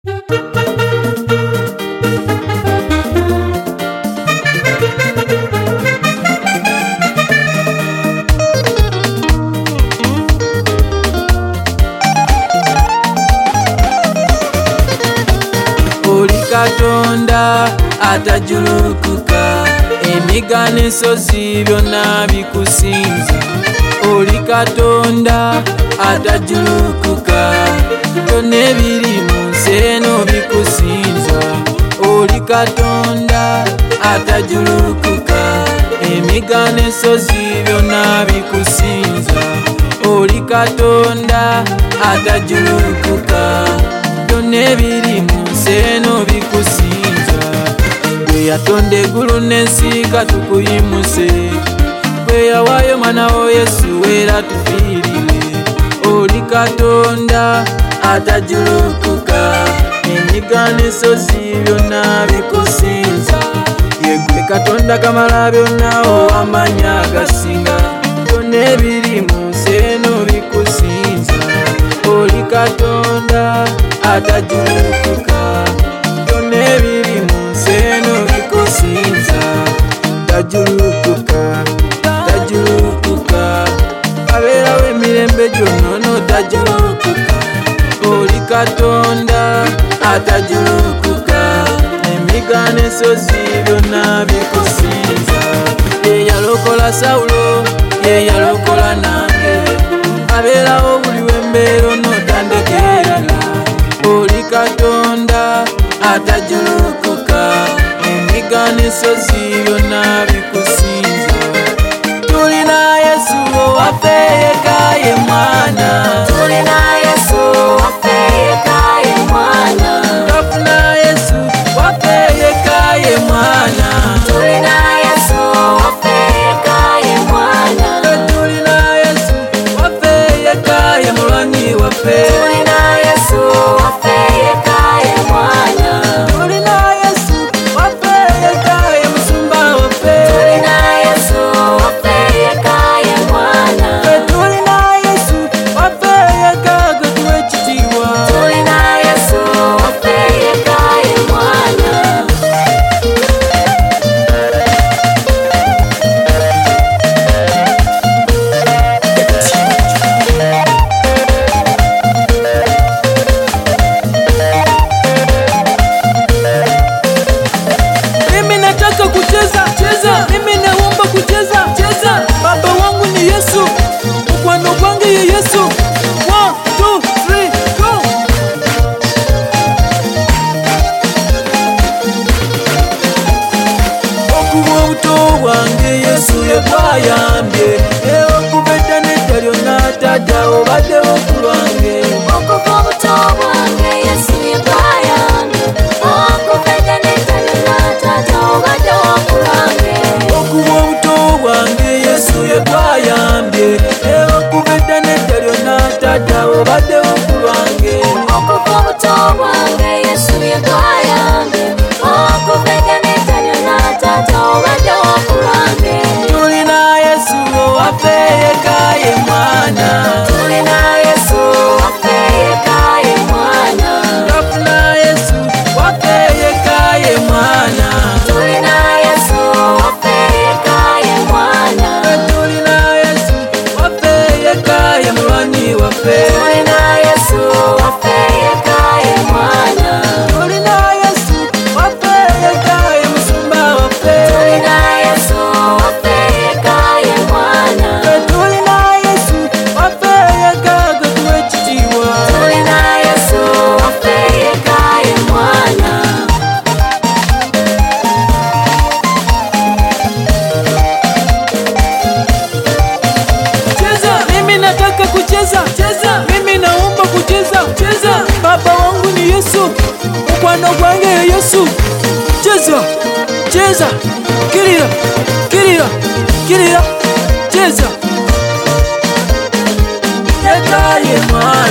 Katonda atajulukuka, emiga n'ensozi byonna bikusinza. Oli Katonda atajulukuka, byonna ebiri mu nsi eno bikusinza. Oli Katonda atajulukuka, emiga n'ensozi byonna bikusinza. Oli Katonda atajulukuka, byonna ebiri mu nsi eno bikusinza. Gwe yatonda eggulu n'ensi katukuyimuse, gwe yawaayo mwana wo Yesu era tufiirire. Oli Katonda atajulukuka, emiga n'ensozi byonna bikusinza. Ye gwe Katonda kamala byonna ow'amannya agasinga, byonna ebiri mu nsi eno bikusinza. Oli Katonda atajulukuka, byonna ebiri mu nsi eno bikusinza. Tajulukuka, tajulukuka, abeerawo emirembe gyonna tajulukuka. Oli Katonda atajulukuka, emiga n'ensozi byonna bikusinza. Ye yalokola Sawulo, ye yalokola nange, abeerawo buli wembeera onotandekera. Oli Katonda atajulukuka, emiga n'ensozi byonna bikusinza. Tulina Yesu owaffe yekka ye mwana, Tulina Yesu waffe yekka ye mwana. twafuna Yesu waffe yekka ye mwana. Tulina Yesu waffe yekka ye mwana. Tulina Yesu waffe yekka ye mulwanyi waffe. Tulina Yesu waffe yekka ye mwana. Tulina Yesu waffe yekka ye musumba waffe. Tulina Yesu waffe yekka ye mwana. Tulina Yesu waffe yekka gwe tuwa ekitiibwa. Tulina Yesu waffe yekka ye mwana. Mimi nataka kucheza cheza, mimi naomba kucheza cheza. Baba wangu ni Yesu, mkwano gwange ye Yesu. 1, 2, 3, go. Okuva obuto bwange Yesu yegwayambye, okuva edda n'edda lyonna Taata obaddewo ku lwange. Okuva obuto bwange Yesu yegwayambye, okuva edda n'edda lyonna Taata obaddewo ku lwange. Okuva obuto bwange Yesu yegwayambye, okuva edda n'edda lyonna Taata obaddewo ku lwange. Okuva obuto bwange Yesu yegwayambye, okuva edda n'edda lyonna Taata obaddewo ku lwange. Tulina Yesu owaffe yekka ye mwana, Tulina Yesu waffe yekka ye mwana. twafuna Yesu waffe yekka ye mwana. Tulina Yesu waffe yekka ye mwana. Tulina Yesu waffe yekka ye mulwanyi waffe. Tulina Yesu waffe yekka ye mwana. Tulina Yesu waffe yekka ye musumba waffe. Tulina Yesu waffe yekka ye mwana. Tulina Yesu waffe yekka gwe tuwa ekitiibwa. Tulina Yesu waffe yekka ye mwana. Cheza, mimi nataka kucheza cheza, mimi naomba kucheza cheza. Baba wangu ni Yesu, mkwano gwange ye Yesu. Cheza cheza, kirira kirira kirira, cheza yekka ye mwana.